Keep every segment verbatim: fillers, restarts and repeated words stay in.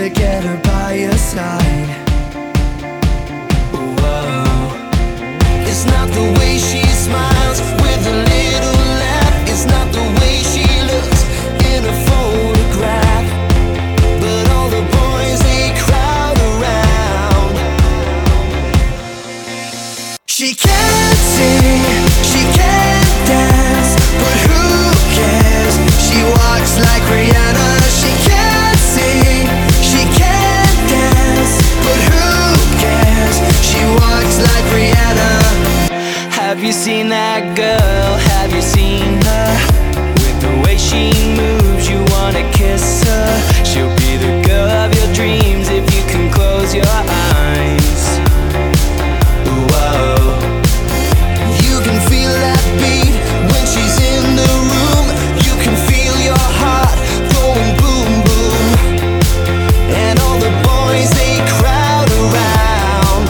to get her by your side. Whoa. It's not the way she smiles with a little laugh. It's not the way she looks in a photograph. But all the boys, they crowd around. She can't sing, she can't dance, but who cares? She walks like Rihanna. She can't sing, she can't dance, but who cares? She walks like Rihanna. Have you seen that girl? Have you seen her? With the way she moves, you wanna kiss her. She'll be the girl of your dreams if you can close your eyes. Whoa. You can feel that beat when she's in the room. You can feel your heart going boom, boom. And all the boys, they crowd around.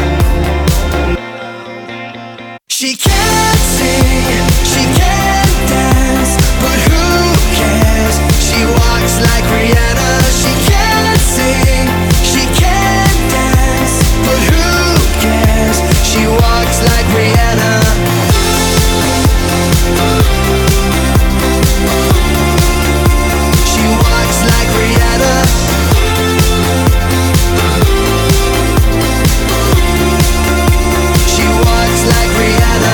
She can't sing, she can't dance, but who cares? She walks like Rihanna. She can't sing, she can't dance, but who cares? She walks like Rihanna. She walks like Rihanna. She walks like Rihanna.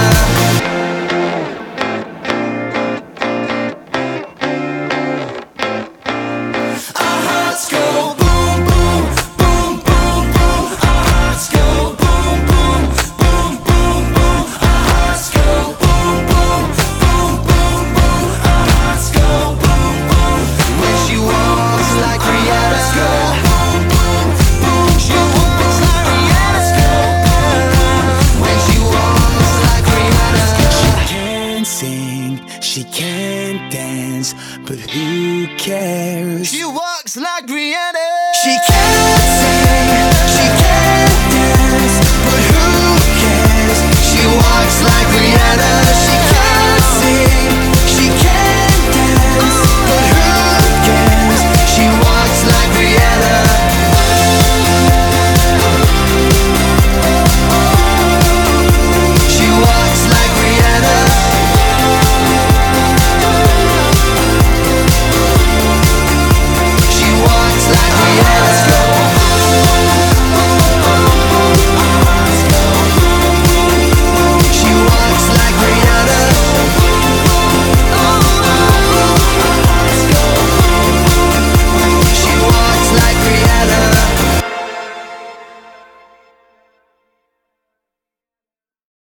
Our hearts go boom, boom, boom, boom, boom. Our hearts go boom, boom, boom, boom, boom. Our hearts go boom, boom, boom, boom, boom. Our hearts go boom, boom. When she walks like Rihanna. Boom, boom, boom. She walks like Rihanna. When she walks like Rihanna. She can't sing, she can't dance, but who cares? She walks like Rihanna. She can't